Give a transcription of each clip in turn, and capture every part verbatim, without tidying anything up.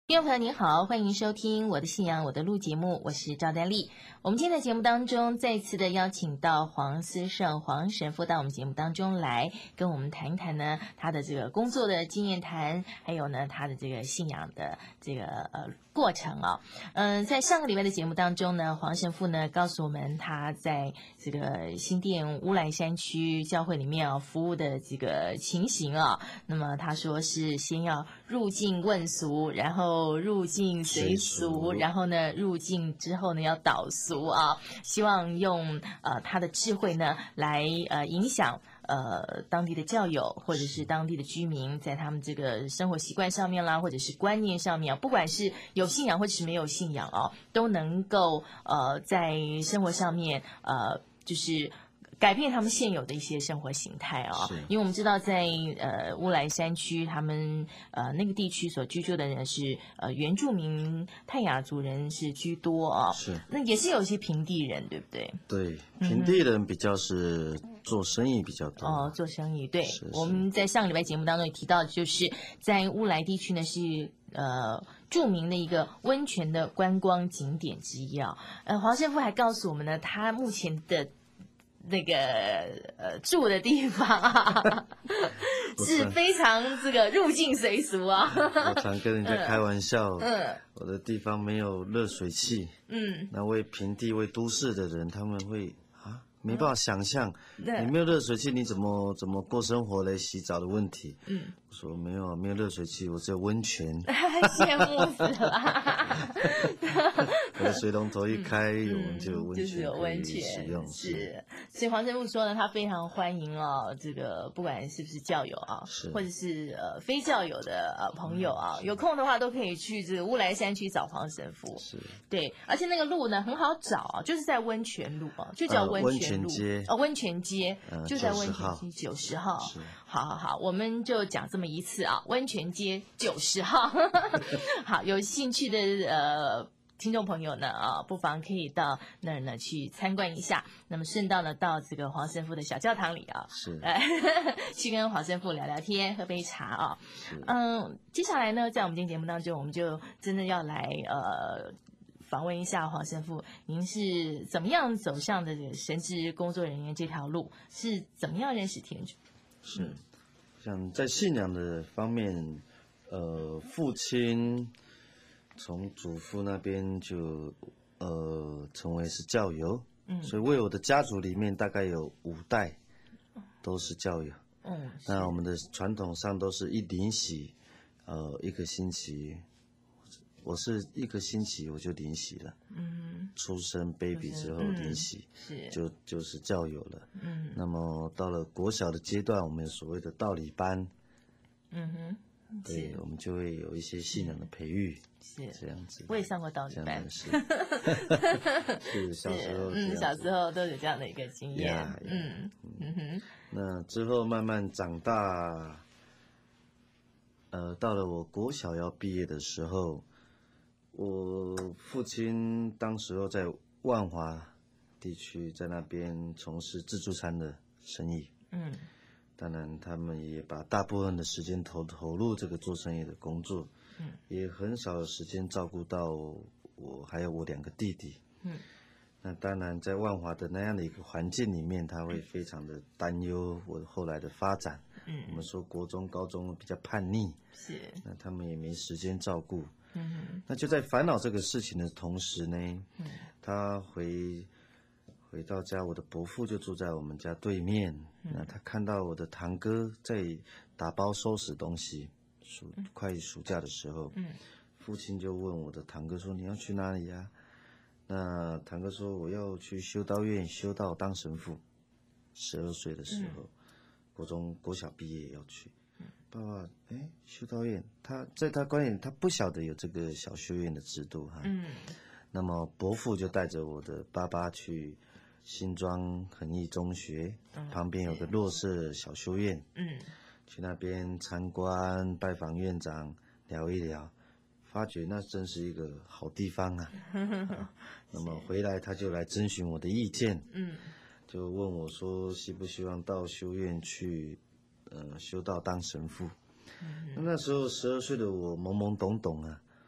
听众朋友您好，欢迎收听我的信仰我的路节目，我是赵丹丽。我们今天的节目当中再次的邀请到黄思胜黄神父到我们节目当中来跟我们谈一谈呢他的这个工作的经验谈，还有呢他的这个信仰的这个呃过程啊。嗯、呃，在上个礼拜的节目当中呢，黄神父呢告诉我们他在这个新店乌来山区教会里面啊服务的这个情形啊。那么他说是先要入境问俗，然后入境随俗，然后呢入境之后呢要导俗啊，希望用呃他的智慧呢来呃影响呃当地的教友或者是当地的居民，在他们这个生活习惯上面啦，或者是观念上面，不管是有信仰或者是没有信仰哦，都能够呃在生活上面呃就是改变他们现有的一些生活形态啊、哦，因为我们知道在呃乌来山区，他们呃那个地区所居住的人是呃原住民泰雅族人是居多啊、哦， 是， 那也是有一些平地人，对不对？ 对，平地人比较是做生意比较多、 嗯、哦，做生意，对， 是是我们在上个礼拜节目当中也提到，就是在乌来地区呢是呃著名的一个温泉的观光景点之一啊。呃，黄师傅还告诉我们呢，他目前的那个呃住的地方啊，是非常这个入境随俗啊。 我常跟人家开玩笑， 嗯，嗯我的地方没有热水器， 嗯， 那为平地为都市的人，他们会啊没办法想象， 对你没有热水器，你怎么怎么过生活嘞？洗澡的问题， 嗯， 我说没有啊，没有热水器，我只有温泉， 羡慕死了。 我的水龙头一开， 嗯、 我们就有温泉， 就是有温泉使用， 是。所以黄神父说呢，他非常欢迎哦，这个不管是不是教友啊， 是或者是呃非教友的呃朋友啊，有空的话都可以去这个乌来山区找黄神父。 是， 对，而且那个路呢很好找啊，就是在温泉路啊，就叫温泉路， 呃、温泉街哦，温泉街、 呃、 就在温泉街九十号。 是， 好好好，我们就讲这么一次啊，温泉街九十号。好，有兴趣的呃。听众朋友呢啊，不妨可以到那儿呢去参观一下。那么顺道呢到这个黄神父的小教堂里啊， 是， 呃，去跟黄神父聊聊天，喝杯茶啊。嗯，接下来呢，在我们今天节目当中，我们就真的要来呃访问一下黄神父，您是怎么样走向的这个神职工作人员这条路？是怎么样认识天主？ 是，像在信仰的方面，呃，父亲。从祖父那边就，呃，成为是教友，嗯，所以为我的家族里面大概有五代，都是教友，嗯，那我们的传统上都是一临洗，呃，一个星期，我是一个星期我就临洗了，嗯，出生 baby 之后临洗，嗯、是，就就是教友了，嗯，那么到了国小的阶段，我们有所谓的道理班，嗯哼。对，我们就会有一些信仰的培育，是这样子。 我也上过道理班， 是，是小时候， 嗯，小时候都有这样的一个经验， yeah, yeah, 嗯嗯哼。 那之后慢慢长大，呃，到了我国小要毕业的时候，我父亲当时候在万华地区，在那边从事自助餐的生意，嗯。当然，他们也把大部分的时间投投入这个做生意的工作，嗯，也很少有时间照顾到我还有我两个弟弟，嗯，那当然在万华的那样的一个环境里面，他会非常的担忧我后来的发展，嗯，我们说国中、高中比较叛逆，是，那他们也没时间照顾，嗯，那就在烦恼这个事情的同时呢，嗯，他回。回到家，我的伯父就住在我们家对面。嗯、那他看到我的堂哥在打包收拾东西，暑快暑假的时候，嗯、父亲就问我的堂哥说：“你要去哪里呀、啊？”那堂哥说：“我要去修道院修道当神父。”十二岁的时候，嗯、国中国小毕业要去。嗯、爸爸，哎，修道院，他在他观念，他不晓得有这个小修院的制度哈。嗯、那么伯父就带着我的爸爸去。新庄恒毅中学、嗯、旁边有个弱势小修院，嗯，去那边参观、拜访院长，聊一聊，发觉那真是一个好地方啊。啊那么回来他就来征询我的意见，嗯，就问我说希不希望到修院去，呃，修道当神父。嗯、那那时候十二岁的我懵懵懂懂啊，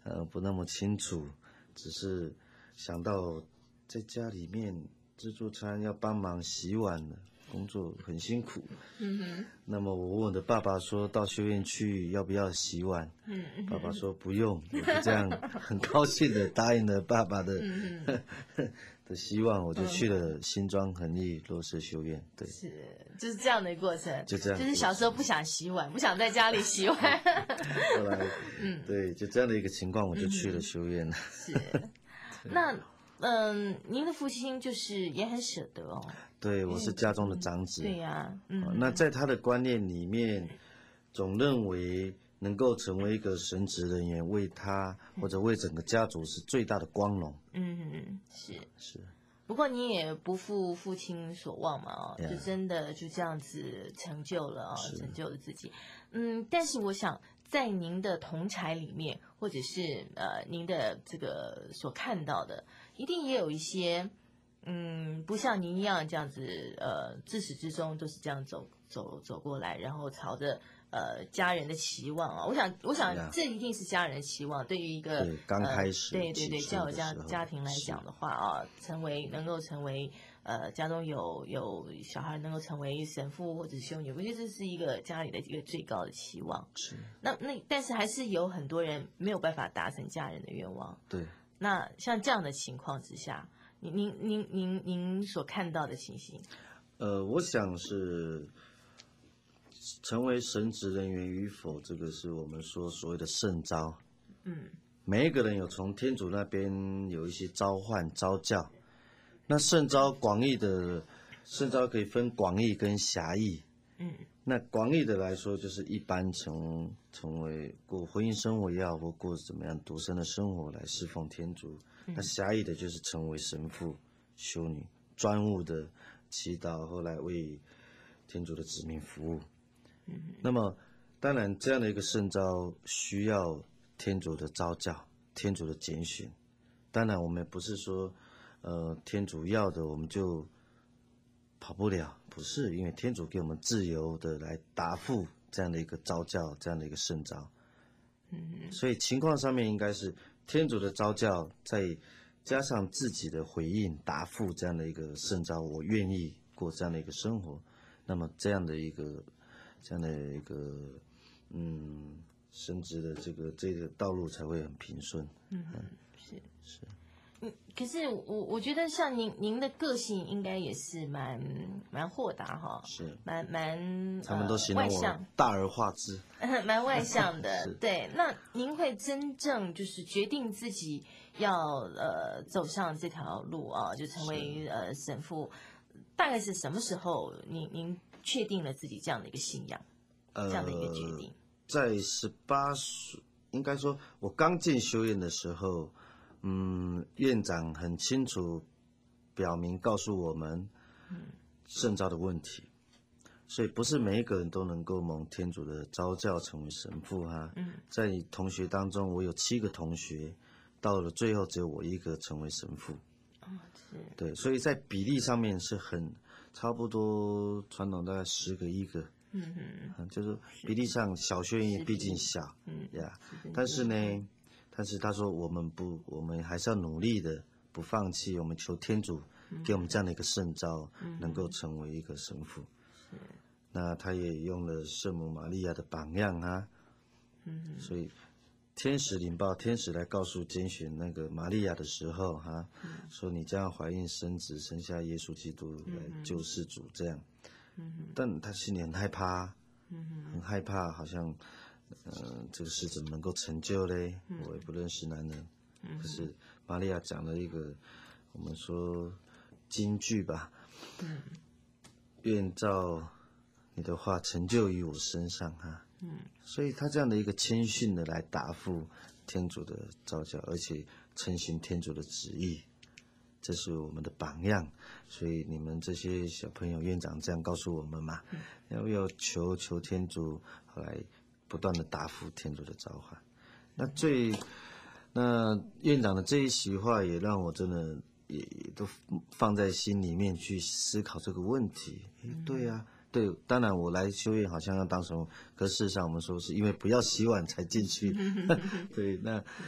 呃不那么清楚，只是想到在家里面自助餐要帮忙洗碗了，工作很辛苦。嗯哼。那么我问我的爸爸说，到修院去要不要洗碗？嗯嗯。爸爸说不用，我就这样很高兴的答应了爸爸的、嗯、的希望，我就去了新庄恒毅弱势修院。对， 是就是这样的过程， 就这样， 就是小时候不想洗碗，不想在家里洗碗。 后来，嗯，对，就这样的一个情况，我就去了修院了。 是，那。嗯，您的父亲就是也很舍得哦。 对，我是家中的长子。 嗯、对呀、啊，嗯、 哦，那在他的观念里面，总认为能够成为一个神职人员，为他或者为整个家族是最大的光荣。 嗯，是是。 不过你也不负父亲所望嘛，哦， yeah. 就真的就这样子成就了哦，成就了自己。嗯，但是我想。在您的同侪里面，或者是呃您的这个所看到的，一定也有一些，嗯，不像您一样这样子，呃，自始至终都是这样走走走过来，然后朝着呃家人的期望啊，我想，我想这一定是家人的期望，对于一个刚开始、 呃，对对对，教有家家庭来讲的话啊，成为能够成为。呃，家中有有小孩能够成为神父或者修女，我觉得这是一个家里的一个最高的期望。 是。 那那但是还是有很多人没有办法达成家人的愿望。 对。 那像这样的情况之下，您您您您您所看到的情形？ 呃，我想是成为神职人员与否，这个是我们说所谓的圣召。嗯。每一个人有从天主那边有一些召唤召叫。那圣召广义的圣召可以分广义跟狭义，嗯，那广义的来说就是一般成成为过婚姻生活也好，或过怎么样独身的生活来侍奉天主。嗯、那狭义的就是成为神父、修女，专务的祈祷，后来为天主的子民服务。嗯，那么当然这样的一个圣召需要天主的召教、天主的拣选。当然我们不是说。呃，天主要的我们就跑不了，不是，因为天主给我们自由的来答复这样的一个召教，这样的一个圣召。嗯，所以情况上面应该是天主的召教，再加上自己的回应答复这样的一个圣召，我愿意过这样的一个生活，那么这样的一个这样的一个嗯神职的这个这个道路才会很平顺。嗯，嗯是是。 嗯，可是我我觉得像您您的个性应该也是蛮蛮豁达哈， 是蛮蛮他们都形容我大而化之， 蛮外向的。对，那您会真正就是决定自己要呃走上这条路啊，就成为呃神父，大概是什么时候您您确定了自己这样的一个信仰，呃、这样的一个决定？ 在十八岁，应该说我刚进修院的时候。嗯，院长很清楚表明告诉我们圣召的问题，所以不是每一个人都能够蒙天主的召教成为神父哈。嗯，在同学当中，我有七个同学，到了最后只有我一个成为神父。 哦，是。 对，所以在比例上面是很差不多，传统大概十个一个。嗯嗯，就是比例上小学院毕竟小，嗯呀，但是呢。但是他说我们不，我们还是要努力的，不放弃。我们求天主给我们这样的一个圣召，嗯、能够成为一个神父。是。那他也用了圣母玛利亚的榜样啊。嗯。所以天使领报，天使来告诉拣选那个玛利亚的时候，哈、啊，嗯、说你将要怀孕生子，生下耶稣基督来救世主这样。嗯。但他心里很害怕，嗯，很害怕，好像。呃，这个事怎么能够成就嘞？嗯、我也不认识男人。嗯、可是玛利亚讲了一个我们说金句吧，嗯，愿照你的话成就于我身上哈。嗯，所以他这样的一个谦逊的来答复天主的召教，而且承行天主的旨意，这是我们的榜样。所以你们这些小朋友，院长这样告诉我们嘛，嗯、要不要求求天主，后来。不断的答复天主的召唤，那最那院长的这一席话也让我真的也也都放在心里面去思考这个问题。嗯、对呀、啊，对，当然我来修院好像要当什么，可事实上我们说是因为不要洗碗才进去。对，那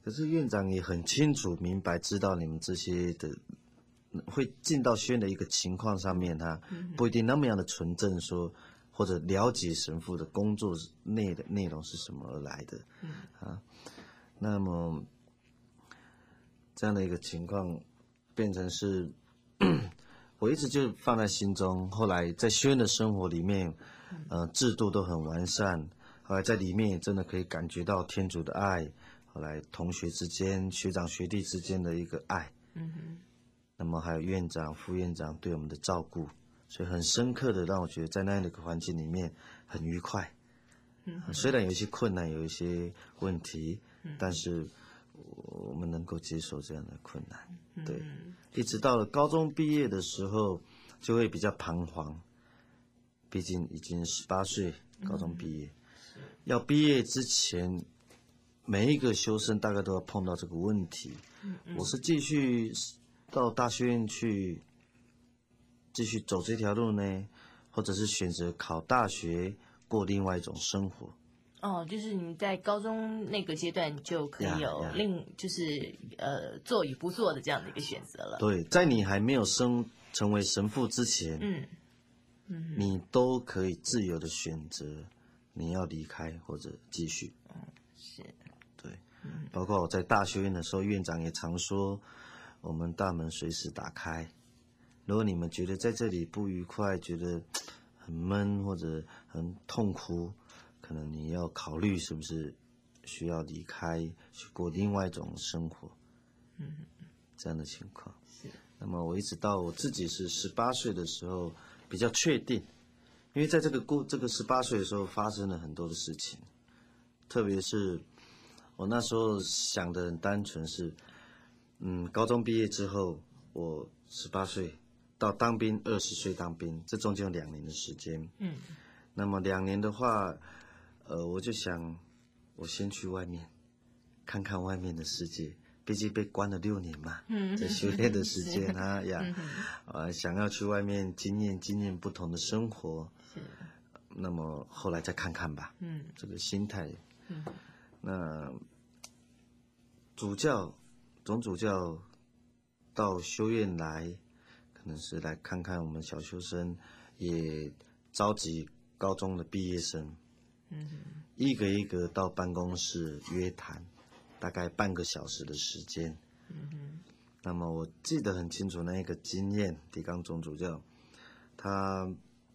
可是院长也很清楚明白，知道你们这些的会进到学院的一个情况上面，他不一定那么样的纯正说，或者了解神父的工作内的内容是什么而来的，啊，那么这样的一个情况变成是，我一直就放在心中。后来在学院的生活里面，呃，制度都很完善，后来在里面也真的可以感觉到天主的爱。后来同学之间、学长学弟之间的一个爱，嗯哼，那么还有院长、副院长对我们的照顾，所以很深刻的让我觉得在那样的一个环境里面很愉快。嗯，虽然有一些困难，有一些问题，嗯、但是我们能够接受这样的困难。嗯、对，一直到了高中毕业的时候，就会比较彷徨，毕竟已经十八岁，高中毕业，嗯、要毕业之前。每一个修生大概都要碰到这个问题。嗯嗯，我是继续到大学院去继续走这条路呢，或者是选择考大学过另外一种生活？ 哦，就是你在高中那个阶段就可以有另就是呃做与不做的这样的一个选择了。 对，在你还没有升成为神父之前，嗯嗯，你都可以自由的选择你要离开或者继续。嗯，是。包括我在大学院的时候，院长也常说，我们大门随时打开。如果你们觉得在这里不愉快，觉得很闷或者很痛苦，可能你要考虑是不是需要离开，去过另外一种生活。嗯，这样的情况。是。那么我一直到我自己是十八岁的时候比较确定，因为在这个过这个十八岁的时候发生了很多的事情，特别是。我那时候想的很单纯是，嗯，高中毕业之后，我十八岁到当兵，二十岁当兵，这中间有两年的时间。嗯，那么两年的话，呃，我就想，我先去外面看看外面的世界，毕竟被关了六年嘛，嗯、在修炼的时间啊呀，呃，想要去外面经验经验不同的生活。是，那么后来再看看吧。嗯，这个心态。嗯。那主教、总主教到修院来，可能是来看看我们小修生，也召集高中的毕业生，嗯，一个一个到办公室约谈，大概半个小时的时间。嗯，那么我记得很清楚那一个经验，狄刚总主教，他。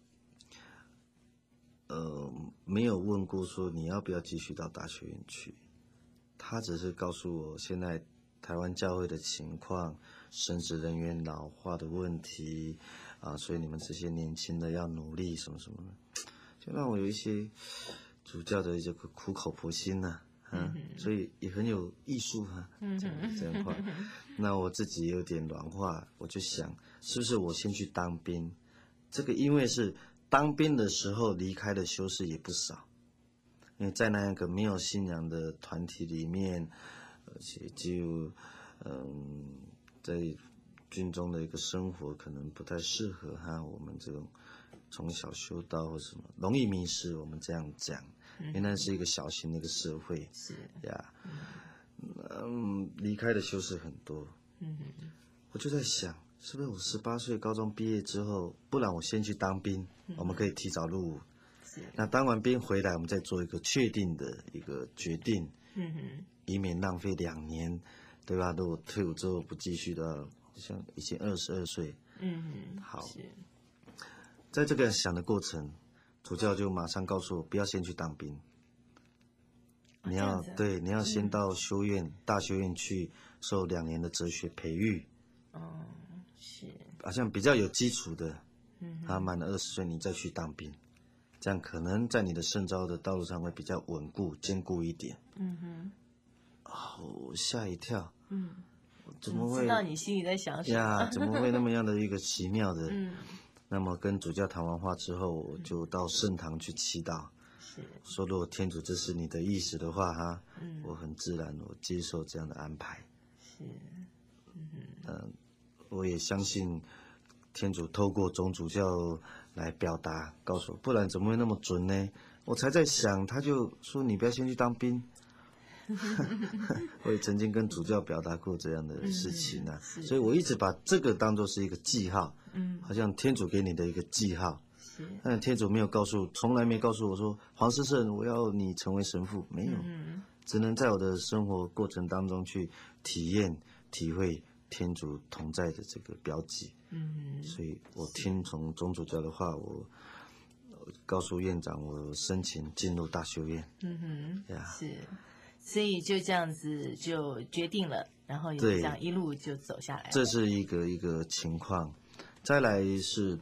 呃，没有问过说你要不要继续到大学院去，他只是告诉我现在台湾教会的情况，神职人员老化的问题啊，所以你们这些年轻的要努力什么什么的，就让我有一些主教的这个苦口婆心呐、啊，嗯，嗯所以也很有艺术哈、啊，这样这样话，那我自己有点软化，我就想是不是我先去当兵，这个因为是。当兵的时候离开的修士也不少，因为在那个没有信仰的团体里面，而且就嗯，在军中的一个生活可能不太适合哈，我们这种从小修道或什么容易迷失。我们这样讲，因为那是一个小型的一个社会，是呀，嗯，离开的修士很多，嗯，我就在想。是不是我十八岁高中毕业之后，不然我先去当兵，嗯、我们可以提早入伍。那当完兵回来，我们再做一个确定的一个决定，嗯哼，以免浪费两年，对吧？如果退伍之后不继续的，像已经二十二岁，嗯哼，好。在这个想的过程，主教就马上告诉我，不要先去当兵，你要、啊、对，你要先到修院、嗯、大修院去受两年的哲学培育。哦。是，好像比较有基础的，嗯，他满了二十岁，你再去当兵，这样可能在你的圣召的道路上会比较稳固、坚固一点。嗯哼，哦，吓一跳，嗯，怎么会？ 知道你心里在想什么呀？怎么会那么样的一个奇妙的？嗯，那么跟主教谈完话之后，我就到圣堂去祈祷，是说如果天主这是你的意思的话，哈，嗯，我很自然我接受这样的安排。是，嗯嗯。呃我也相信天主透过总主教来表达，告诉我，不然怎么会那么准呢？我才在想，他就说你不要先去当兵， 我也曾经跟主教表达过这样的事情啊， 嗯、 所以我一直把这个当作是一个记号， 嗯， 好像天主给你的一个记号。 是， 但天主没有告诉，从来没告诉我说，黄思胜，我要你成为神父，没有， 嗯、 只能在我的生活过程当中去体验、体会天主同在的这个标记。 嗯， 所以我听从总主教的话，我告诉院长，我申请进入大修院。 嗯哼， yeah. 是，所以就这样子就决定了，然后也这样一路就走下来了。 这是一个一个情况。再来是，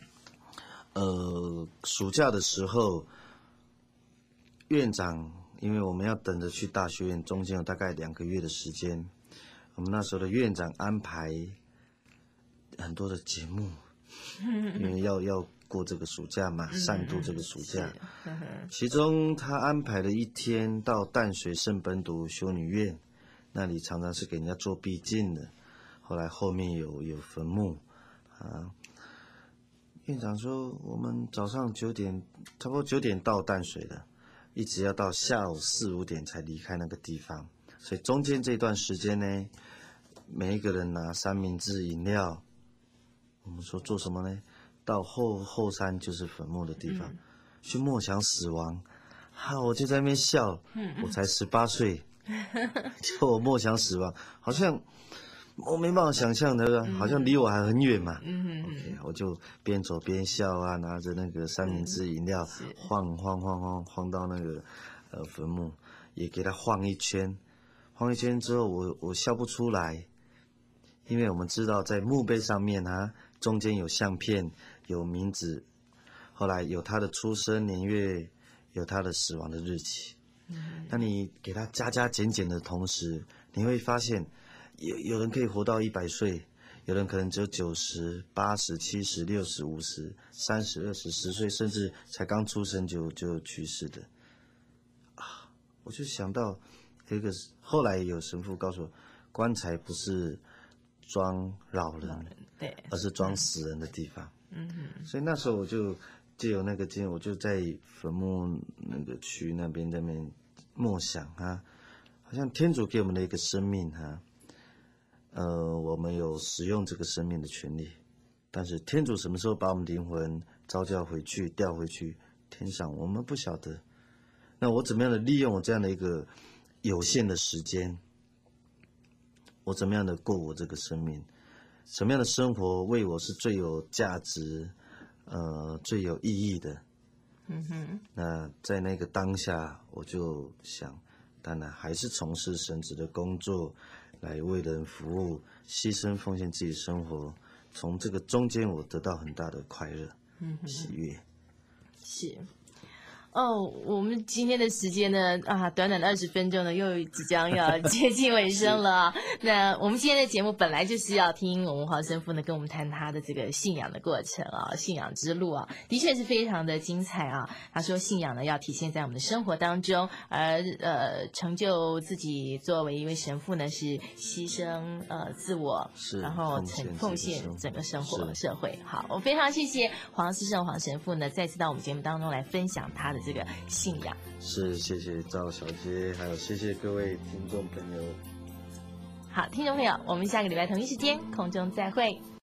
呃，暑假的时候，院长因为我们要等着去大学院，中间有大概两个月的时间，我们那时候的院长安排很多的节目，因为要要过这个暑假嘛，善度这个暑假。其中他安排了一天到淡水圣本笃修女院，那里常常是给人家做避静的。后来后面有有坟墓，啊，院长说我们早上九点，差不多九点到淡水了，一直要到下午四五点才离开那个地方，所以中间这段时间呢，每一个人拿三明治、饮料。我们说做什么呢？到后后山就是坟墓的地方，嗯、去默想死亡。哈、啊，我就在那边笑，嗯、我才十八岁，就我默想死亡，好像我没办法想象的，嗯、好像离我还很远嘛。嗯 OK， 我就边走边笑啊，拿着那个三明治、饮料，嗯、晃晃晃晃晃到那个呃坟墓，也给他晃一圈，晃一圈之后我，我我笑不出来，因为我们知道在墓碑上面啊。中间有相片，有名字，后来有他的出生年月，有他的死亡的日期。嗯，那你给他加加减减的同时，你会发现，有有人可以活到一百岁，有人可能只有九十、八十、七十、六十、五十、三十、二十、十岁，甚至才刚出生就就去世的。啊，我就想到有一个，后来有神父告诉我，棺材不是装老人。对，而是装死人的地方。嗯哼，所以那时候我就借由那个经，我就在坟墓那个区那边那边默想啊，好像天主给我们的一个生命哈，呃，我们有使用这个生命的权利，但是天主什么时候把我们灵魂召叫回去、调回去天上，我们不晓得。那我怎么样的利用我这样的一个有限的时间，我怎么样的过我这个生命？什么样的生活为我是最有价值，呃，最有意义的？嗯哼。那在那个当下，我就想，当然还是从事神职的工作，来为人服务，牺牲奉献自己生活。从这个中间，我得到很大的快乐、嗯、喜悦。 是。哦，我们今天的时间呢，啊，短短的二十分钟呢，又即将要接近尾声了。那我们今天的节目本来就是要听我们黄神父呢跟我们谈他的这个信仰的过程啊，信仰之路啊，的确是非常的精彩啊。他说信仰呢要体现在我们的生活当中，而呃成就自己作为一位神父呢是牺牲呃自我，然后奉奉献整个生活社会。好，我非常谢谢黄思胜黄神父呢再次到我们节目当中来分享他的这个信仰。 是，谢谢赵小姐，还有谢谢各位听众朋友。 好，听众朋友，我们下个礼拜同一时间空中再会。